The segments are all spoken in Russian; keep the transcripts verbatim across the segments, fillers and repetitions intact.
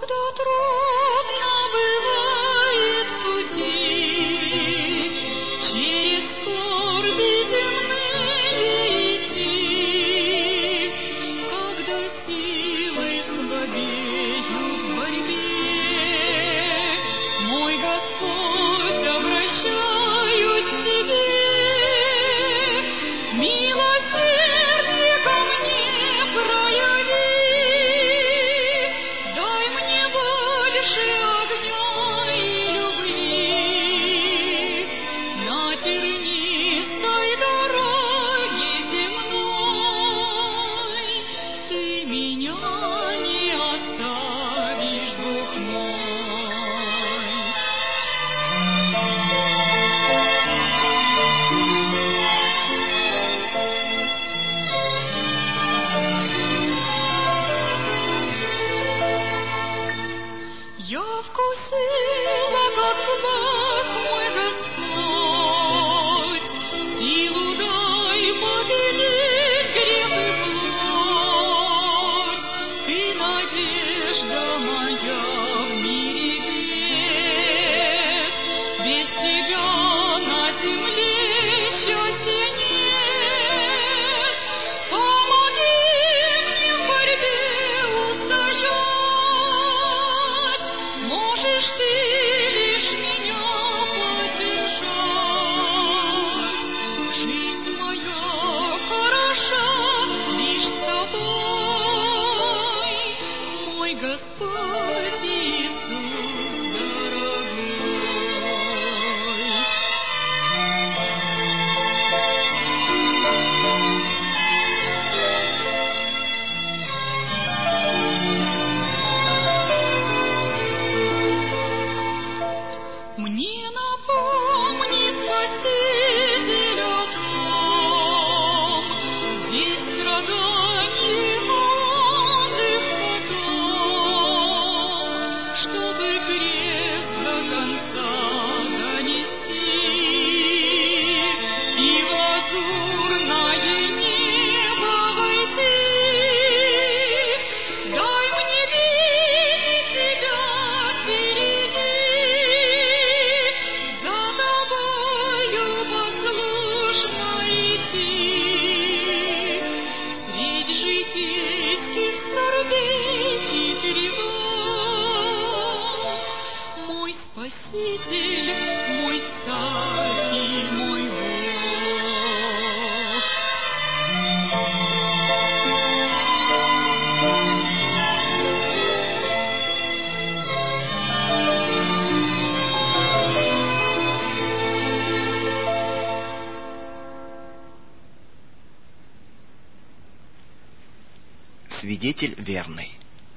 Свидетель верный.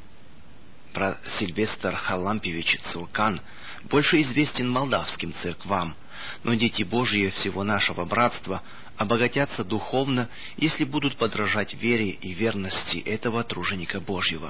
Про Сильвестр Харлампиевич Цуркан больше известен молдавским церквам, но дети Божьи всего нашего братства обогатятся духовно, если будут подражать вере и верности этого труженика Божьего.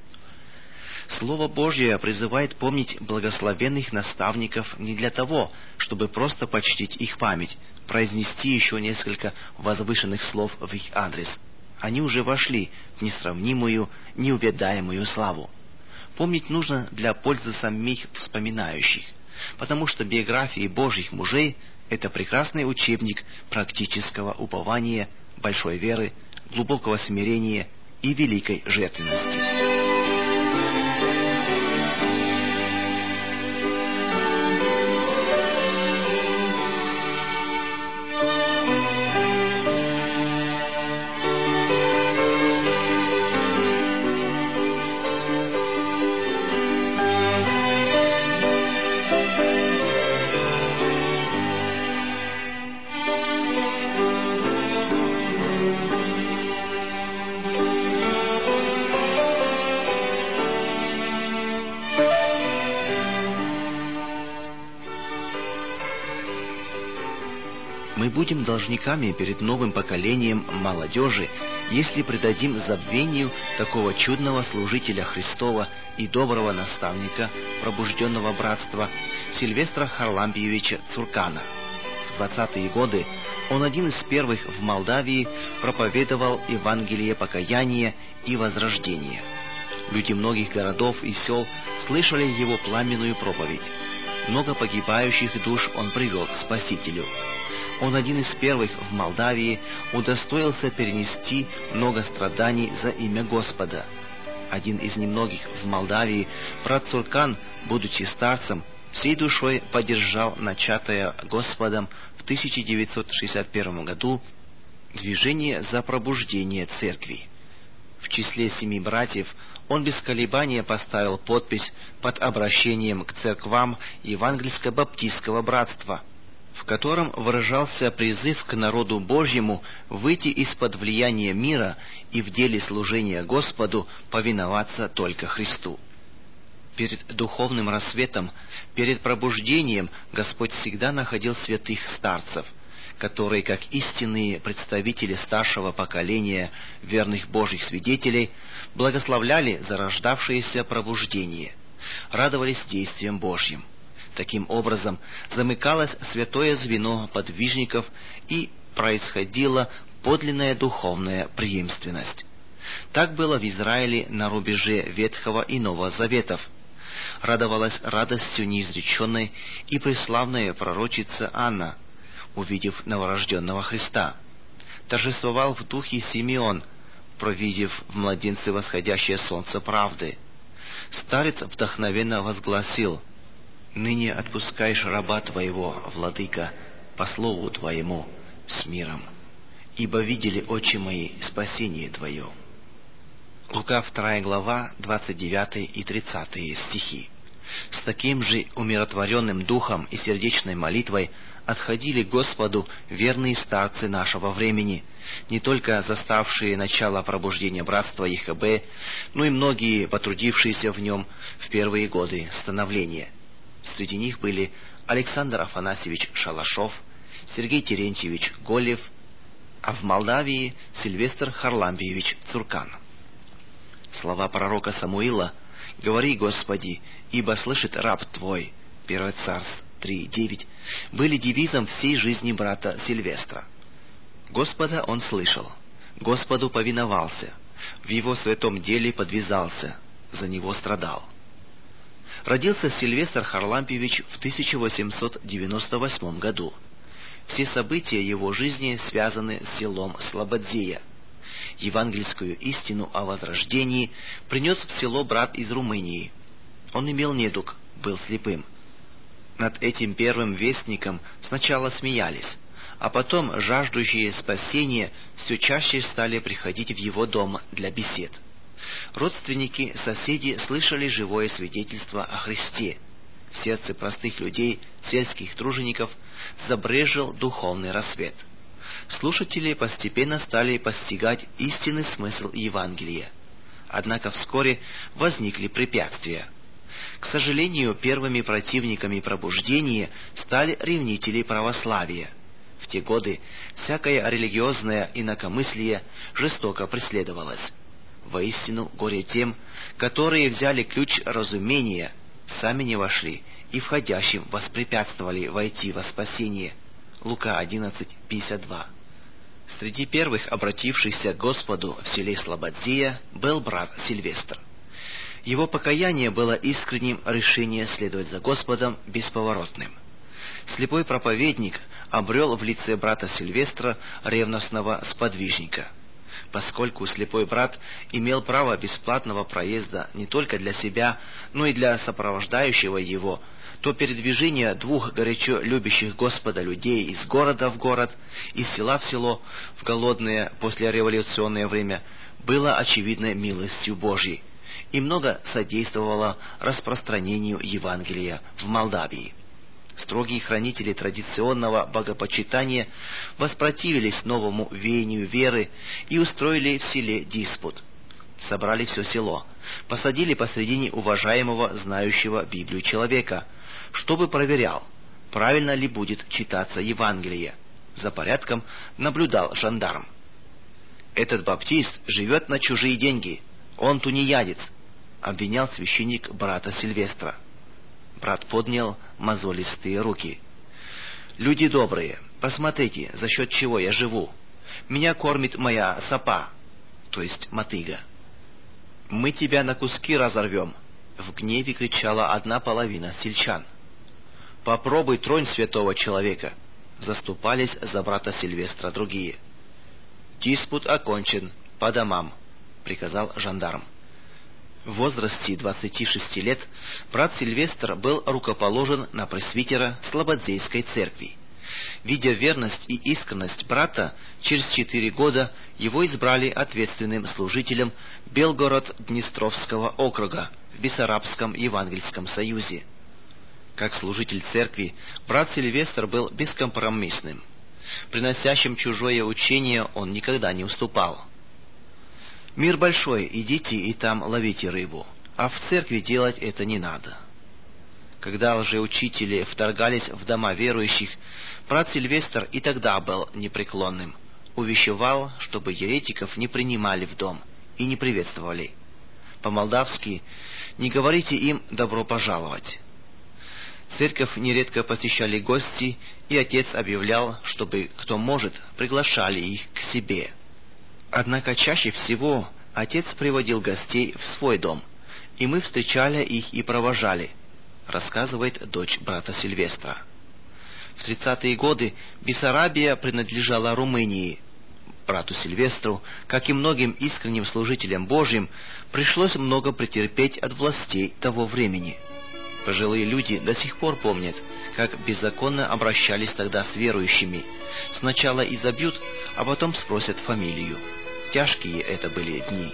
Слово Божье призывает помнить благословенных наставников не для того, чтобы просто почтить их память, произнести еще несколько возвышенных слов в их адрес. Они уже вошли в несравнимую, неувядаемую славу. Помнить нужно для пользы самих вспоминающих, потому что биографии Божьих мужей – это прекрасный учебник практического упования, большой веры, глубокого смирения и великой жертвенности. Мы будем должниками перед новым поколением молодежи, если предадим забвению такого чудного служителя Христова и доброго наставника пробужденного братства Сильвестра Харлампиевича Цуркана. В двадцатые годы он один из первых в Молдавии проповедовал Евангелие покаяния и возрождения. Люди многих городов и сел слышали его пламенную проповедь. Много погибающих душ он привел к Спасителю. Он один из первых в Молдавии удостоился перенести много страданий за имя Господа. Один из немногих в Молдавии, брат Цуркан, будучи старцем, всей душой поддержал начатое Господом в тысяча девятьсот шестьдесят первом году движение за пробуждение церкви. В числе семи братьев он без колебания поставил подпись под обращением к церквам Евангельско-баптистского братства, в котором выражался призыв к народу Божьему выйти из-под влияния мира и в деле служения Господу повиноваться только Христу. Перед духовным рассветом, перед пробуждением Господь всегда находил святых старцев, которые, как истинные представители старшего поколения верных Божьих свидетелей, благословляли зарождавшееся пробуждение, радовались действиям Божьим. Таким образом, замыкалось святое звено подвижников и происходила подлинная духовная преемственность. Так было в Израиле на рубеже Ветхого и Нового Заветов. Радовалась радостью неизреченной и преславная пророчица Анна, увидев новорожденного Христа. Торжествовал в духе Симеон, провидев в младенце восходящее солнце правды. Старец вдохновенно возгласил: «Ныне отпускаешь раба твоего, владыка, по слову твоему, с миром, ибо видели очи мои спасение твое». Лука вторая глава, двадцать девятый и тридцатый стихи. С таким же умиротворенным духом и сердечной молитвой отходили к Господу верные старцы нашего времени, не только заставшие начало пробуждения братства ЕХБ, но и многие потрудившиеся в нем в первые годы становления. Среди них были Александр Афанасьевич Шалашов, Сергей Терентьевич Голев, а в Молдавии Сильвестр Харлампиевич Цуркан. Слова пророка Самуила: «Говори, Господи, ибо слышит раб Твой» первое Царств три девять, были девизом всей жизни брата Сильвестра. Господа он слышал, Господу повиновался, в его святом деле подвязался, за него страдал. Родился Сильвестр Харлампиевич в тысяча восемьсот девяносто восьмом году. Все события его жизни связаны с селом Слободзея. Евангельскую истину о возрождении принес в село брат из Румынии. Он имел недуг, был слепым. Над этим первым вестником сначала смеялись, а потом жаждущие спасения все чаще стали приходить в его дом для бесед. Родственники, соседи слышали живое свидетельство о Христе. В сердце простых людей, сельских тружеников, забрезжил духовный рассвет. Слушатели постепенно стали постигать истинный смысл Евангелия. Однако вскоре возникли препятствия. К сожалению, первыми противниками пробуждения стали ревнители православия. В те годы всякое религиозное инакомыслие жестоко преследовалось. Воистину, горе тем, которые взяли ключ разумения, сами не вошли и входящим воспрепятствовали войти во спасение. Лука одиннадцать пятьдесят два. Среди первых обратившихся к Господу в селе Слободзея был брат Сильвестр. Его покаяние было искренним, решение следовать за Господом бесповоротным. Слепой проповедник обрел в лице брата Сильвестра ревностного сподвижника. Поскольку слепой брат имел право бесплатного проезда не только для себя, но и для сопровождающего его, то передвижение двух горячо любящих Господа людей из города в город, из села в село в голодное послереволюционное время было очевидной милостью Божьей и много содействовало распространению Евангелия в Молдавии. Строгие хранители традиционного богопочитания воспротивились новому веянию веры и устроили в селе диспут. Собрали все село, посадили посредине уважаемого, знающего Библию человека, чтобы проверял, правильно ли будет читаться Евангелие. За порядком наблюдал жандарм. «Этот баптист живет на чужие деньги, он тунеядец», — обвинял священник брата Сильвестра. Брат поднял мозолистые руки. «Люди добрые, посмотрите, за счет чего я живу. Меня кормит моя сапа, то есть мотыга. «Мы тебя на куски разорвем!» — в гневе кричала одна половина сельчан. «Попробуй тронь святого человека!» — заступались за брата Сильвестра другие. «Диспут окончен, по домам!» — приказал жандарм. В возрасте двадцати шести лет брат Сильвестр был рукоположен на пресвитера Слободзейской церкви. Видя верность и искренность брата, через четыре года его избрали ответственным служителем Белгород-Днестровского округа в Бессарабском Евангельском союзе. Как служитель церкви, брат Сильвестр был бескомпромиссным. Приносящим чужое учение он никогда не уступал. «Мир большой, идите и там ловите рыбу, а в церкви делать это не надо». Когда лжеучители вторгались в дома верующих, брат Сильвестр и тогда был непреклонным, увещевал, чтобы еретиков не принимали в дом и не приветствовали. По-молдавски «не говорите им «добро пожаловать». Церковь нередко посещали гости, и отец объявлял, чтобы, кто может, приглашали их к себе. Однако чаще всего отец приводил гостей в свой дом, и мы встречали их и провожали, рассказывает дочь брата Сильвестра. В тридцатые годы Бессарабия принадлежала Румынии. Брату Сильвестру, как и многим искренним служителям Божьим, пришлось много претерпеть от властей того времени. Пожилые люди до сих пор помнят, как беззаконно обращались тогда с верующими. Сначала изобьют, а потом спросят фамилию. Тяжкие это были дни.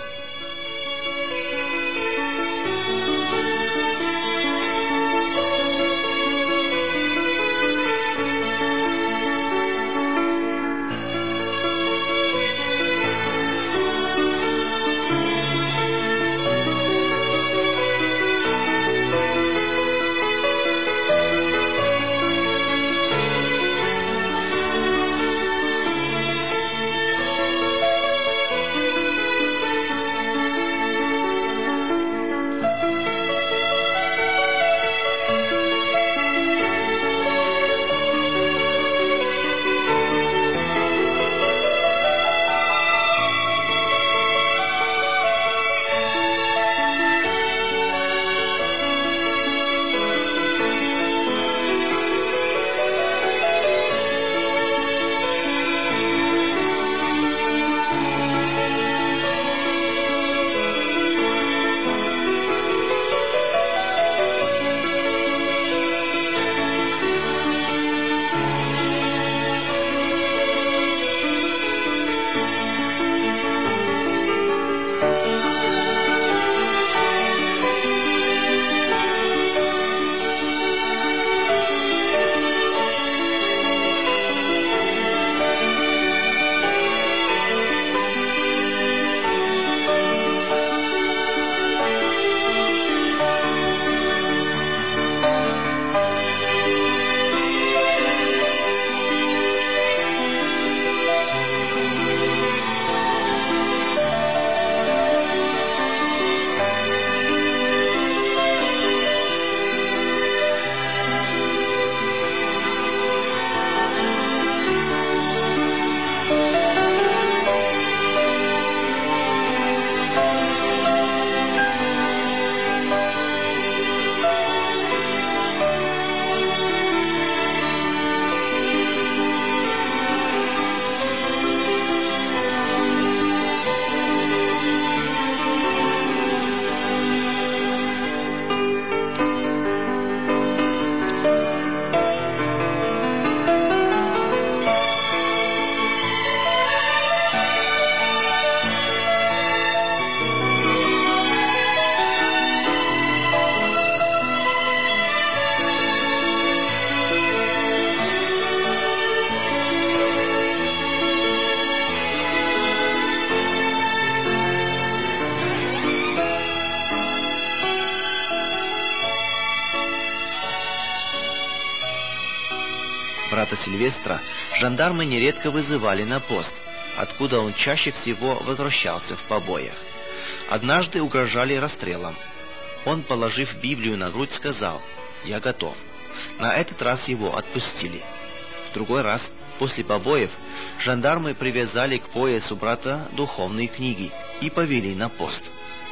Брата Сильвестра жандармы нередко вызывали на пост, откуда он чаще всего возвращался в побоях. Однажды угрожали расстрелом. Он, положив Библию на грудь, сказал: «Я готов». На этот раз его отпустили. В другой раз, после побоев, жандармы привязали к поясу брата духовные книги и повели на пост.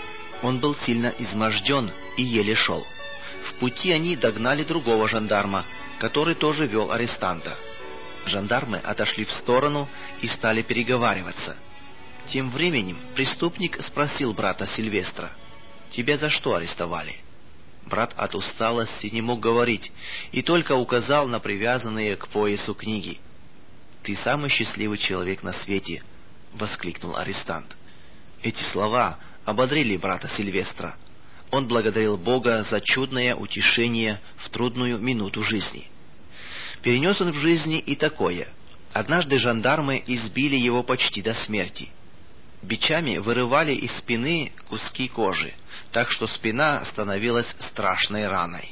Он был сильно изможден и еле шел. В пути они догнали другого жандарма, который тоже вел арестанта. Жандармы отошли в сторону и стали переговариваться. Тем временем преступник спросил брата Сильвестра: «Тебя за что арестовали?» Брат от усталости не мог говорить и только указал на привязанные к поясу книги. «Ты самый счастливый человек на свете!» — воскликнул арестант. Эти слова ободрили брата Сильвестра. Он благодарил Бога за чудное утешение в трудную минуту жизни. Перенес он в жизни и такое. Однажды жандармы избили его почти до смерти. Бичами вырывали из спины куски кожи, так что спина становилась страшной раной.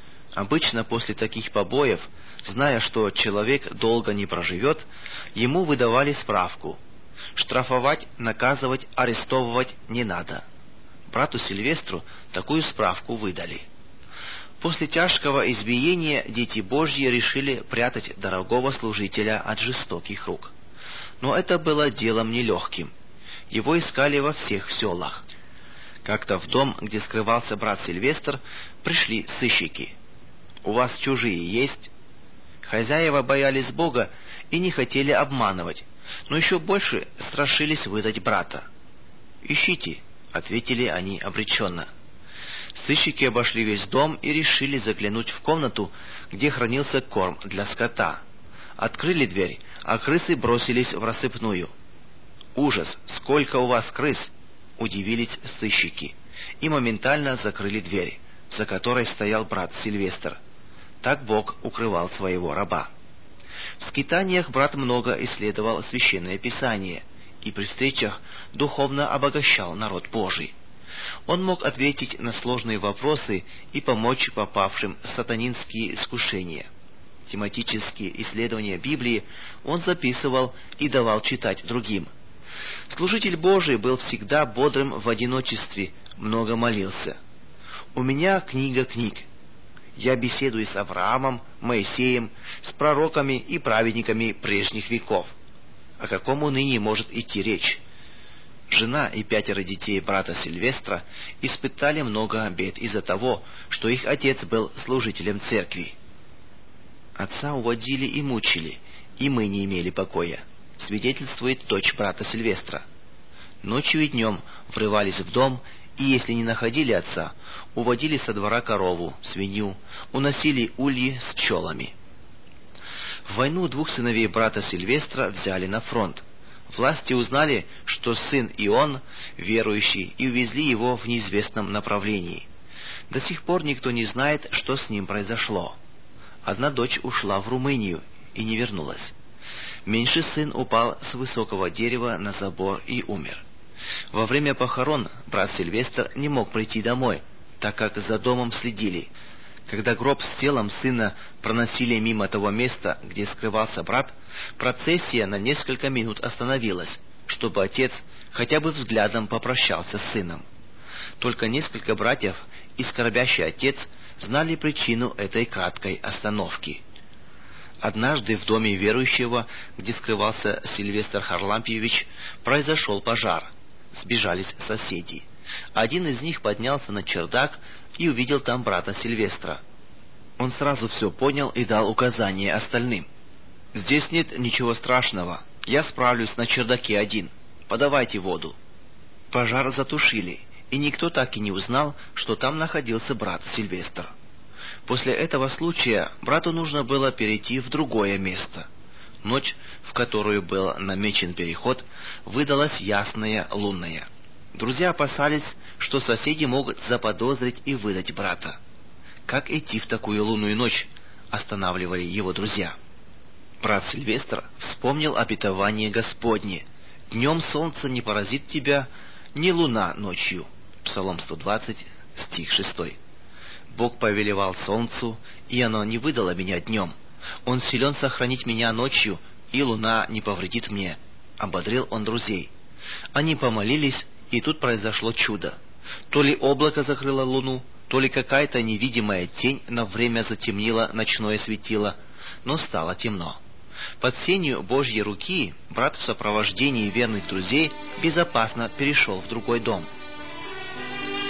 Обычно после таких побоев, зная, что человек долго не проживет, ему выдавали справку: штрафовать, наказывать, арестовывать не надо. Брату Сильвестру такую справку выдали. После тяжкого избиения дети Божьи решили прятать дорогого служителя от жестоких рук. Но это было делом нелегким. Его искали во всех селах. Как-то в дом, где скрывался брат Сильвестр, пришли сыщики. «У вас чужие есть?» Хозяева боялись Бога и не хотели обманывать, но еще больше страшились выдать брата. «Ищите», — ответили они обреченно. Сыщики обошли весь дом и решили заглянуть в комнату, где хранился корм для скота. Открыли дверь, а крысы бросились в рассыпную. «Ужас! Сколько у вас крыс!» — удивились сыщики и моментально закрыли дверь, за которой стоял брат Сильвестр. Так Бог укрывал своего раба. В скитаниях брат много исследовал Священное Писание и при встречах духовно обогащал народ Божий. Он мог ответить на сложные вопросы и помочь попавшим в сатанинские искушения. Тематические исследования Библии он записывал и давал читать другим. Служитель Божий был всегда бодрым в одиночестве, много молился. «У меня книга книг. Я беседую с Авраамом, Моисеем, с пророками и праведниками прежних веков. О каком ныне может идти речь?» Жена и пятеро детей брата Сильвестра испытали много бед из-за того, что их отец был служителем церкви. «Отца уводили и мучили, и мы не имели покоя», свидетельствует дочь брата Сильвестра. Ночью и днем врывались в дом, и если не находили отца, уводили со двора корову, свинью, уносили ульи с пчелами. В войну двух сыновей брата Сильвестра взяли на фронт. Власти узнали, что сын и он верующий, и увезли его в неизвестном направлении. До сих пор никто не знает, что с ним произошло. Одна дочь ушла в Румынию и не вернулась. Меньший сын упал с высокого дерева на забор и умер. Во время похорон брат Сильвестр не мог прийти домой, так как за домом следили. Когда гроб с телом сына проносили мимо того места, где скрывался брат, процессия на несколько минут остановилась, чтобы отец хотя бы взглядом попрощался с сыном. Только несколько братьев и скорбящий отец знали причину этой краткой остановки. Однажды в доме верующего, где скрывался Сильвестр Харлампьевич, произошел пожар. Сбежались соседи. Один из них поднялся на чердак и увидел там брата Сильвестра. Он сразу все понял и дал указание остальным. «Здесь нет ничего страшного. Я справлюсь на чердаке один. Подавайте воду». Пожар затушили, и никто так и не узнал, что там находился брат Сильвестр. После этого случая брату нужно было перейти в другое место. Ночь, в которую был намечен переход, выдалась ясная, лунная. Друзья опасались, что соседи могут заподозрить и выдать брата. Как идти в такую лунную ночь, останавливали его друзья. Брат Сильвестр вспомнил обетование Господне: «Днем солнце не поразит тебя, ни луна ночью». Псалом сто двадцать, стих шестой. Бог повелевал солнцу, и оно не выдало меня днем. Он силен сохранить меня ночью, и луна не повредит мне. Ободрил он друзей. Они помолились, и тут произошло чудо. То ли облако закрыло луну, то ли какая-то невидимая тень на время затемнила ночное светило, но стало темно. Под сенью Божьей руки брат в сопровождении верных друзей безопасно перешел в другой дом.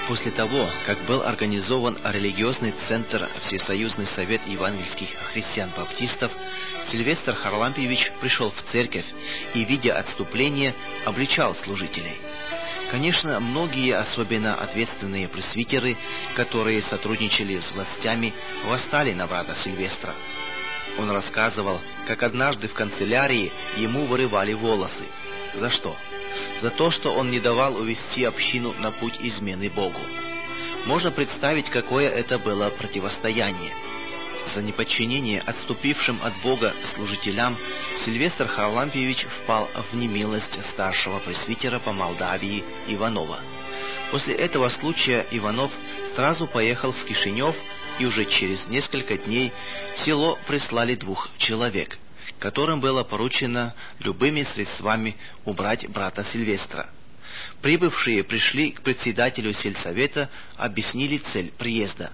После того, как был организован религиозный центр Всесоюзный совет евангельских христиан-баптистов, Сильвестр Харлампиевич пришел в церковь и, видя отступление, обличал служителей. Конечно, многие, особенно ответственные пресвитеры, которые сотрудничали с властями, восстали на брата Сильвестра. Он рассказывал, как однажды в канцелярии ему вырывали волосы. За что? За то, что он не давал увести общину на путь измены Богу. Можно представить, какое это было противостояние. За неподчинение отступившим от Бога служителям Сильвестр Харлампиевич впал в немилость старшего пресвитера по Молдавии Иванова. После этого случая Иванов сразу поехал в Кишинев, и уже через несколько дней в село прислали двух человек, которым было поручено любыми средствами убрать брата Сильвестра. Прибывшие пришли к председателю сельсовета, объяснили цель приезда.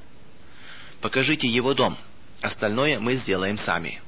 «Покажите его дом, остальное мы сделаем сами».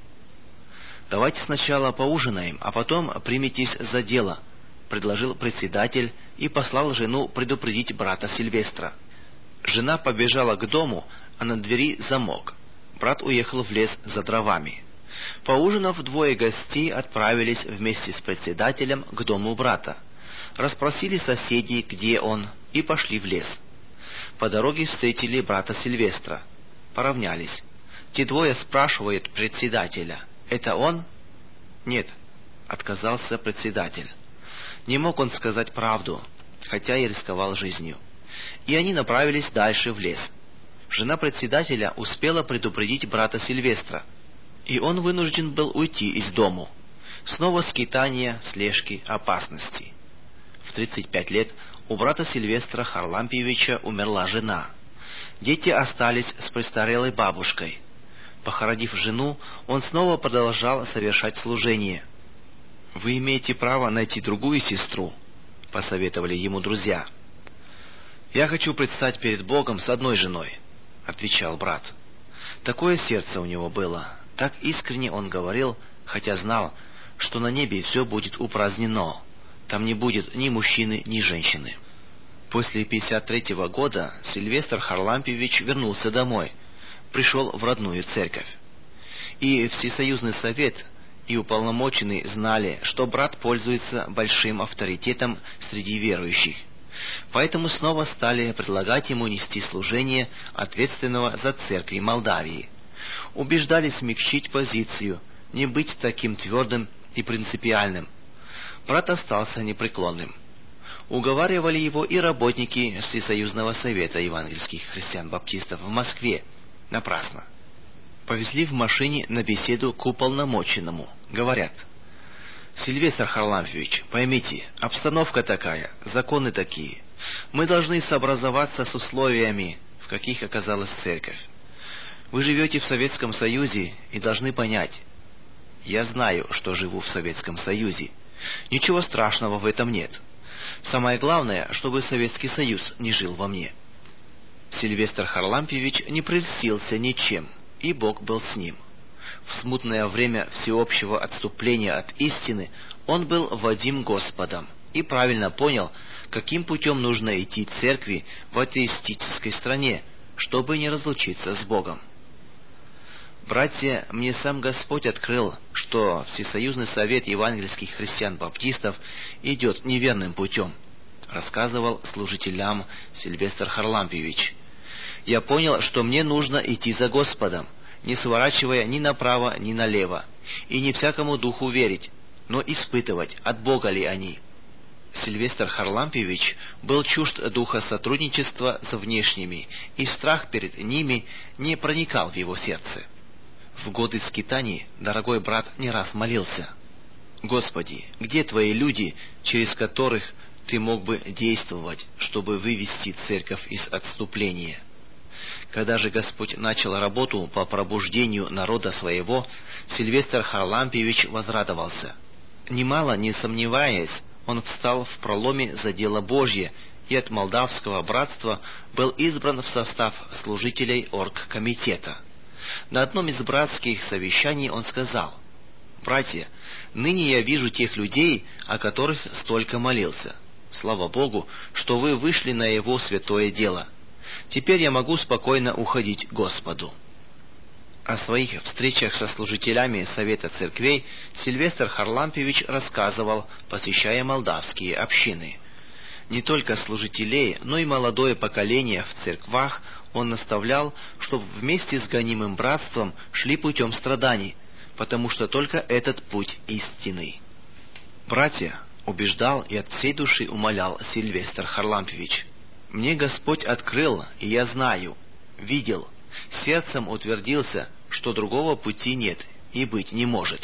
«Давайте сначала поужинаем, а потом приметесь за дело», — предложил председатель и послал жену предупредить брата Сильвестра. Жена побежала к дому, а на двери замок. Брат уехал в лес за дровами. Поужинав, двое гостей отправились вместе с председателем к дому брата. Расспросили соседей, где он, и пошли в лес. По дороге встретили брата Сильвестра. Поравнялись. Те двое спрашивают председателя: «Это он?» «Нет», — отказался председатель. Не мог он сказать правду, хотя и рисковал жизнью. И они направились дальше в лес. Жена председателя успела предупредить брата Сильвестра, и он вынужден был уйти из дому. Снова скитания, слежки, опасности. В тридцать пять лет у брата Сильвестра Харлампиевича умерла жена. Дети остались с престарелой бабушкой. Похоронив жену, он снова продолжал совершать служение. «Вы имеете право найти другую сестру», — посоветовали ему друзья. «Я хочу предстать перед Богом с одной женой», — отвечал брат. Такое сердце у него было, так искренне он говорил, хотя знал, что на небе все будет упразднено, там не будет ни мужчины, ни женщины. После пятьдесят третьего года Сильвестр Харлампиевич вернулся домой, пришел в родную церковь. И Всесоюзный совет, и уполномоченные знали, что брат пользуется большим авторитетом среди верующих. Поэтому снова стали предлагать ему нести служение ответственного за церкви Молдавии. Убеждали смягчить позицию, не быть таким твердым и принципиальным. Брат остался непреклонным. Уговаривали его и работники Всесоюзного совета евангельских христиан-баптистов в Москве. Напрасно. Повезли в машине на беседу к уполномоченному. Говорят: «Сильвестр Харлампиевич, поймите, обстановка такая, законы такие. Мы должны сообразоваться с условиями, в каких оказалась церковь. Вы живете в Советском Союзе и должны понять. Я знаю, что живу в Советском Союзе. Ничего страшного в этом нет. Самое главное, чтобы Советский Союз не жил во мне». Сильвестр Харлампиевич не прельстился ничем, и Бог был с ним. В смутное время всеобщего отступления от истины он был водим Господом и правильно понял, каким путем нужно идти церкви в атеистической стране, чтобы не разлучиться с Богом. «Братья, мне сам Господь открыл, что Всесоюзный совет евангельских христиан-баптистов идет неверным путем», рассказывал служителям Сильвестр Харлампиевич. «Я понял, что мне нужно идти за Господом, не сворачивая ни направо, ни налево, и не всякому духу верить, но испытывать, от Бога ли они». Сильвестр Харлампиевич был чужд духа сотрудничества с внешними, и страх перед ними не проникал в его сердце. В годы скитаний дорогой брат не раз молился: «Господи, где Твои люди, через которых Ты мог бы действовать, чтобы вывести церковь из отступления?» Когда же Господь начал работу по пробуждению народа своего, Сильвестр Харлампиевич возрадовался. Немало не сомневаясь, он встал в проломе за дело Божье и от молдавского братства был избран в состав служителей оргкомитета. На одном из братских совещаний он сказал: «Братья, ныне я вижу тех людей, о которых столько молился. Слава Богу, что вы вышли на Его святое дело. Теперь я могу спокойно уходить к Господу». О своих встречах со служителями Совета Церквей Сильвестр Харлампиевич рассказывал, посещая молдавские общины. Не только служителей, но и молодое поколение в церквах он наставлял, чтобы вместе с гонимым братством шли путем страданий, потому что только этот путь истинный. «Братья», — убеждал и от всей души умолял Сильвестр Харлампиевич, «мне Господь открыл, и я знаю, видел, сердцем утвердился, что другого пути нет и быть не может.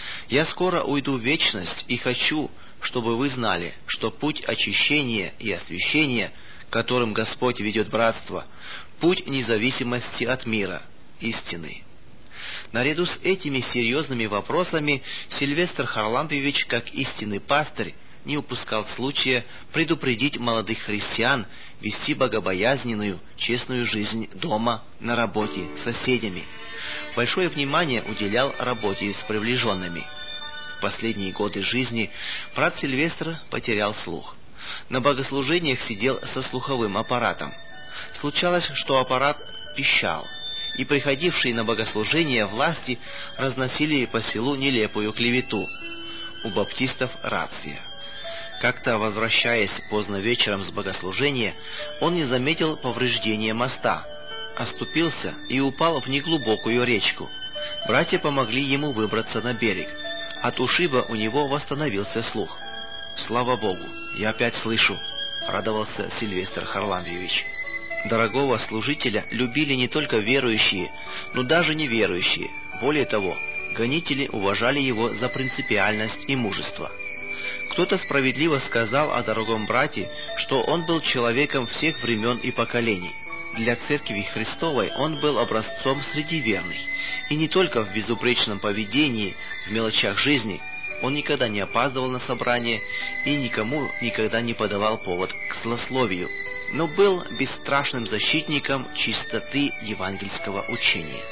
Я скоро уйду в вечность и хочу, чтобы вы знали, что путь очищения и освящения, которым Господь ведет братство, путь независимости от мира, истины». Наряду с этими серьезными вопросами Сильвестр Харлампиевич, как истинный пастырь, не упускал случая предупредить молодых христиан вести богобоязненную, честную жизнь дома, на работе, с соседями. Большое внимание уделял работе с приближенными. В последние годы жизни брат Сильвестр потерял слух. На богослужениях сидел со слуховым аппаратом. Случалось, что аппарат пищал, и приходившие на богослужение власти разносили по селу нелепую клевету. У баптистов рация. Как-то, возвращаясь поздно вечером с богослужения, он не заметил повреждения моста, оступился и упал в неглубокую речку. Братья помогли ему выбраться на берег. От ушиба у него восстановился слух. «Слава Богу, я опять слышу», — радовался Сильвестр Харлампиевич. Дорогого служителя любили не только верующие, но даже неверующие. Более того, гонители уважали его за принципиальность и мужество. Кто-то справедливо сказал о дорогом брате, что он был человеком всех времен и поколений. Для Церкви Христовой он был образцом среди верных, и не только в безупречном поведении, в мелочах жизни. Он никогда не опаздывал на собрание и никому никогда не подавал повод к злословию, но был бесстрашным защитником чистоты евангельского учения.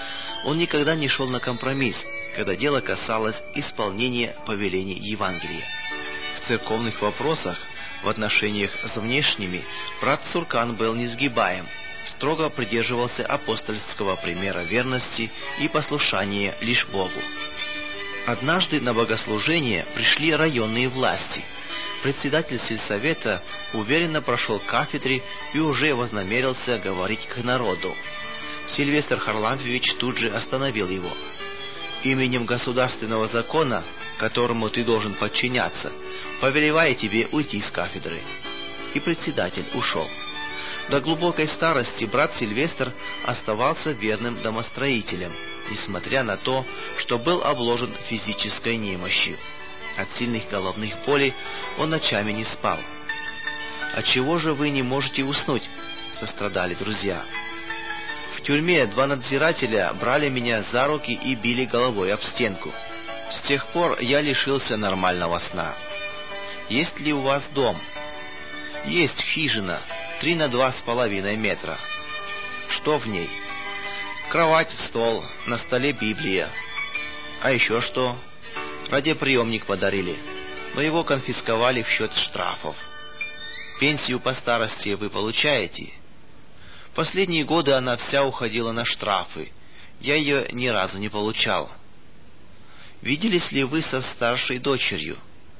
Он никогда не шел на компромисс, когда дело касалось исполнения повелений Евангелия. В церковных вопросах, в отношениях с внешними, брат Цуркан был несгибаем, строго придерживался апостольского примера верности и послушания лишь Богу. Однажды на богослужение пришли районные власти. Председатель сельсовета уверенно прошел к кафедре и уже вознамерился говорить к народу. Сильвестр Харлампиевич тут же остановил его. «Именем государственного закона, которому ты должен подчиняться, повелеваю тебе уйти с кафедры». И председатель ушел. До глубокой старости брат Сильвестр оставался верным домостроителем, несмотря на то, что был обложен физической немощью. От сильных головных болей он ночами не спал. «Отчего же вы не можете уснуть?» — сострадали друзья. «В тюрьме два надзирателя брали меня за руки и били головой об стенку. С тех пор я лишился нормального сна». «Есть ли у вас дом?» «Есть хижина, три на два с половиной метра». «Что в ней?» «Кровать, стол, на столе Библия». «А еще что?» «Радиоприемник подарили, но его конфисковали в счет штрафов». «Пенсию по старости вы получаете?» «Последние годы она вся уходила на штрафы. Я ее ни разу не получал». «Виделись ли вы со старшей дочерью?»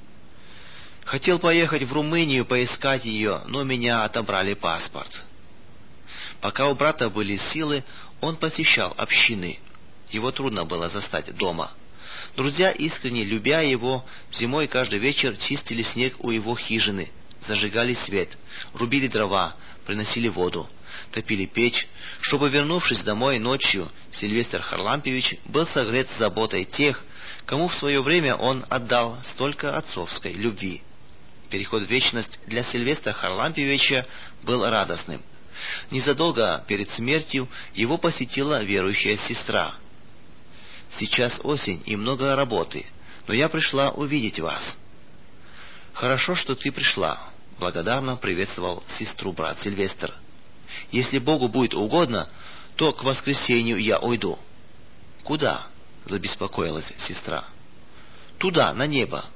«Хотел поехать в Румынию поискать ее, но меня отобрали паспорт». Пока у брата были силы, он посещал общины. Его трудно было застать дома. Друзья, искренне любя его, зимой каждый вечер чистили снег у его хижины, зажигали свет, рубили дрова, приносили воду, топили печь, чтобы, вернувшись домой ночью, Сильвестр Харлампиевич был согрет заботой тех, кому в свое время он отдал столько отцовской любви. Переход в вечность для Сильвестра Харлампиевича был радостным. Незадолго перед смертью его посетила верующая сестра. «Сейчас осень и много работы, но я пришла увидеть вас». «Хорошо, что ты пришла», — благодарно приветствовал сестру брат Сильвестр. «Если Богу будет угодно, то к воскресенью я уйду». «Куда?» — забеспокоилась сестра. «Туда, на небо.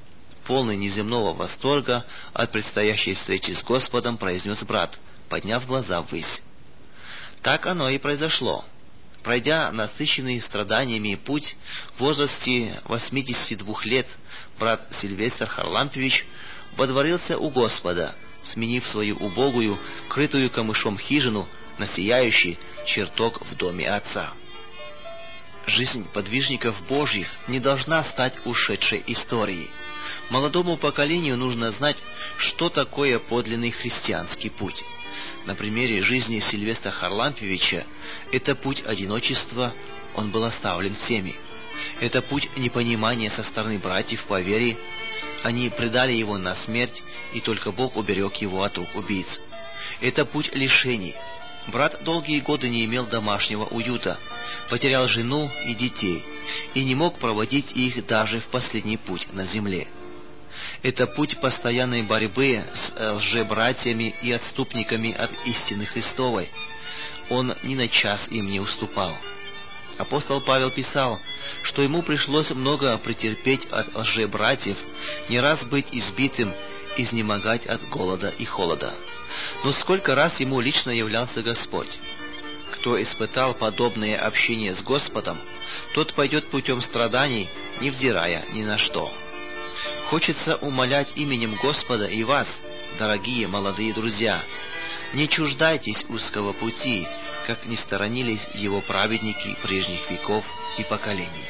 полный неземного восторга от предстоящей встречи с Господом, произнес брат, подняв глаза ввысь. Так оно и произошло. Пройдя насыщенный страданиями путь, в возрасте восьмидесяти двух лет брат Сильвестр Харлампиевич водворился у Господа, сменив свою убогую, крытую камышом хижину на сияющий чертог в доме Отца. Жизнь подвижников Божьих не должна стать ушедшей историей. Молодому поколению нужно знать, что такое подлинный христианский путь. На примере жизни Сильвестра Харлампиевича это путь одиночества, он был оставлен всеми. Это путь непонимания со стороны братьев по вере, они предали его на смерть, и только Бог уберег его от рук убийц. Это путь лишений. Брат долгие годы не имел домашнего уюта, потерял жену и детей, и не мог проводить их даже в последний путь на земле. Это путь постоянной борьбы с лжебратьями и отступниками от истины Христовой. Он ни на час им не уступал. Апостол Павел писал, что ему пришлось много претерпеть от лжебратьев, не раз быть избитым, изнемогать от голода и холода. Но сколько раз ему лично являлся Господь. Кто испытал подобное общение с Господом, тот пойдет путем страданий, невзирая ни на что. Хочется умолять именем Господа и вас, дорогие молодые друзья, не чуждайтесь узкого пути, как не сторонились его праведники прежних веков и поколений.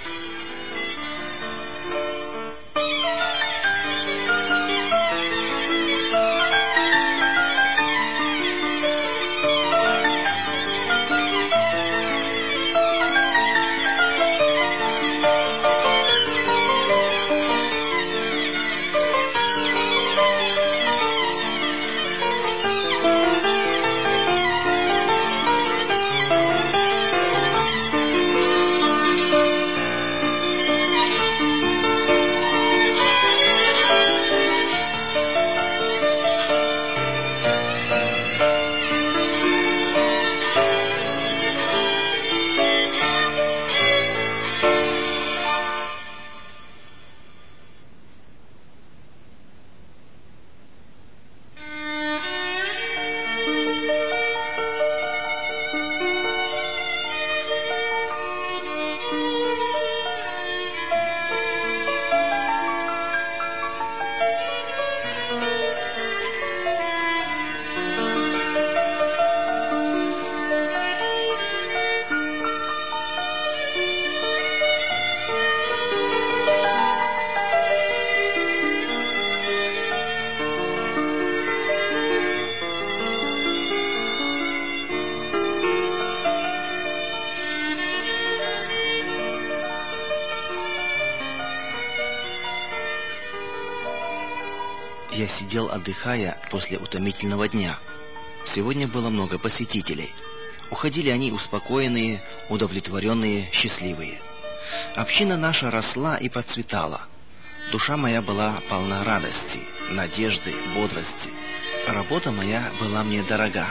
Я сидел, отдыхая после утомительного дня. Сегодня было много посетителей. Уходили они успокоенные, удовлетворенные, счастливые. Община наша росла и процветала. Душа моя была полна радости, надежды, бодрости. Работа моя была мне дорога.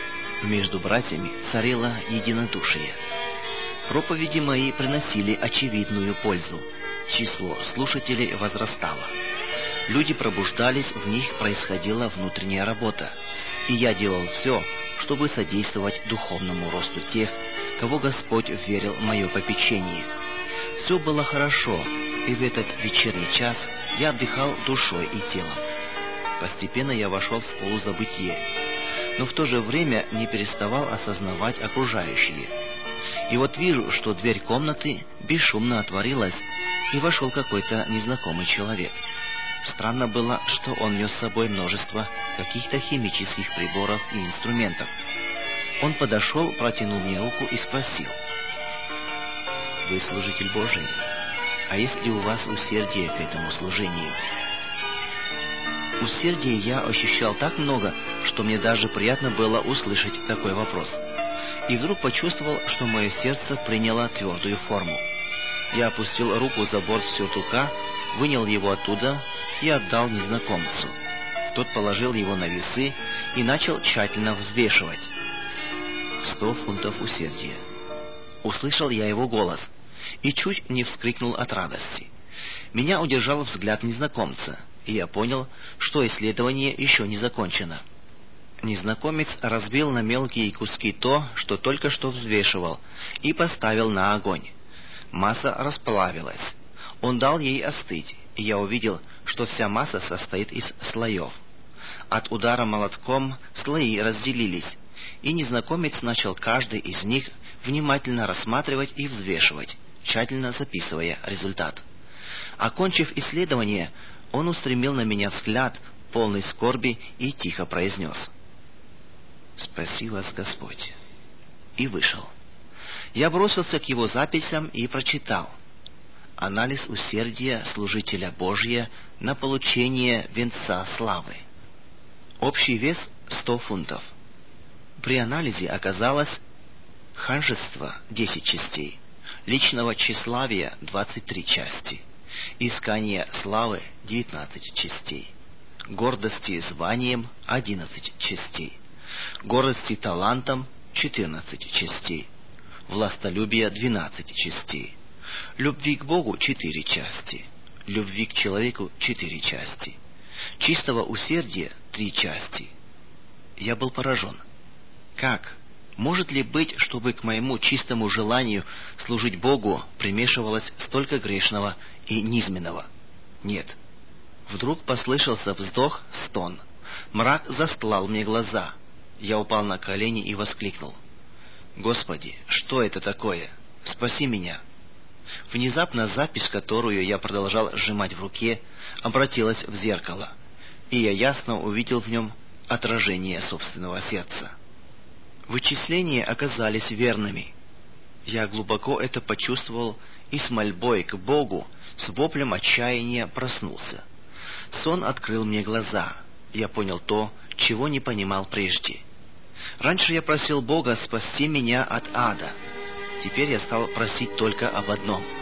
Между братьями царило единодушие. Проповеди мои приносили очевидную пользу. Число слушателей возрастало. Люди пробуждались, в них происходила внутренняя работа. И я делал все, чтобы содействовать духовному росту тех, кого Господь вверил в мое попечение. Все было хорошо, и в этот вечерний час я отдыхал душой и телом. Постепенно я вошел в полузабытие, но в то же время не переставал осознавать окружающее. И вот вижу, что дверь комнаты бесшумно отворилась, и вошел какой-то незнакомый человек. Странно было, что он нес с собой множество каких-то химических приборов и инструментов. Он подошел, протянул мне руку и спросил: «Вы служитель Божий? А есть ли у вас усердие к этому служению?» Усердия я ощущал так много, что мне даже приятно было услышать такой вопрос. И вдруг почувствовал, что мое сердце приняло твердую форму. Я опустил руку за борт сюртука, вынял его оттуда и отдал незнакомцу. Тот положил его на весы и начал тщательно взвешивать. Сто фунтов усердия. Услышал я его голос и чуть не вскрикнул от радости. Меня удержал взгляд незнакомца, и я понял, что исследование еще не закончено. Незнакомец разбил на мелкие куски то, что только что взвешивал, и поставил на огонь. Масса расплавилась. Он дал ей остыть, и я увидел, что вся масса состоит из слоев. От удара молотком слои разделились, и незнакомец начал каждый из них внимательно рассматривать и взвешивать, тщательно записывая результат. Окончив исследование, он устремил на меня взгляд, полный скорби, и тихо произнес: «Спаси вас, Господь!» и вышел. Я бросился к его записям и прочитал: «Анализ усердия служителя Божия на получение венца славы». Общий вес сто фунтов. При анализе оказалось: ханжество десять частей, личного тщеславия двадцать три части, искание славы девятнадцать частей, гордости званием одиннадцать частей, гордости талантом четырнадцать частей, властолюбия двенадцать частей, любви к Богу четыре части, любви к человеку четыре части, чистого усердия три части. Я был поражен. Как? Может ли быть, чтобы к моему чистому желанию служить Богу примешивалось столько грешного и низменного? Нет. Вдруг послышался вздох, стон. Мрак застлал мне глаза. Я упал на колени и воскликнул: «Господи, что это такое? Спаси меня!» Внезапно запись, которую я продолжал сжимать в руке, обратилась в зеркало, и я ясно увидел в нем отражение собственного сердца. Вычисления оказались верными. Я глубоко это почувствовал и с мольбой к Богу, с воплем отчаяния проснулся. Сон открыл мне глаза. Я понял то, чего не понимал прежде. Раньше я просил Бога спасти меня от ада. Теперь я стал просить только об одном: